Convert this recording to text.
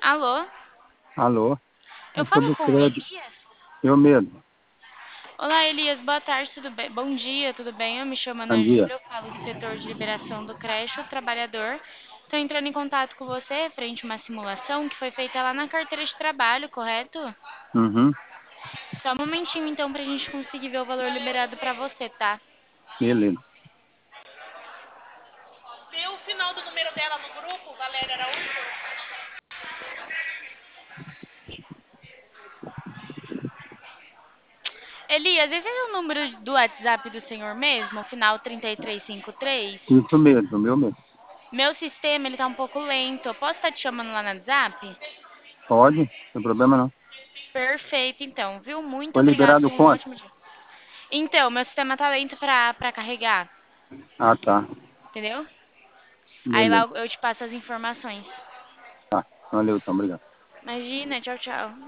Alô? Alô? Eu É falo sobre o com o crédito. Elias? Eu mesmo. Olá, Elias. Boa tarde, tudo bem? Bom dia, tudo bem? Eu me chamo Bom Ana dia. Júlia, eu falo do setor de liberação do creche, o trabalhador. Estou entrando em contato com você frente a uma simulação que foi feita lá na carteira de trabalho, correto? Uhum. Só um momentinho então pra gente conseguir ver o valor liberado pra você, tá? Beleza. Vê o final do número dela no grupo, Valéria Araújo. Elias, esse é o número do WhatsApp do senhor mesmo, final 3353? Isso mesmo, o meu mesmo. Meu sistema, ele tá um pouco lento. Eu posso estar te chamando lá no WhatsApp? Pode? Não tem problema não. Perfeito, então, viu? Muito Foi obrigado. liberado Tenha um quanto? ótimo dia. Então, meu sistema tá lento pra carregar, Ah, tá. entendeu? Aí lá Beleza. eu te passo as informações. Tá. Valeu, então. Obrigado. Imagina, tchau, tchau.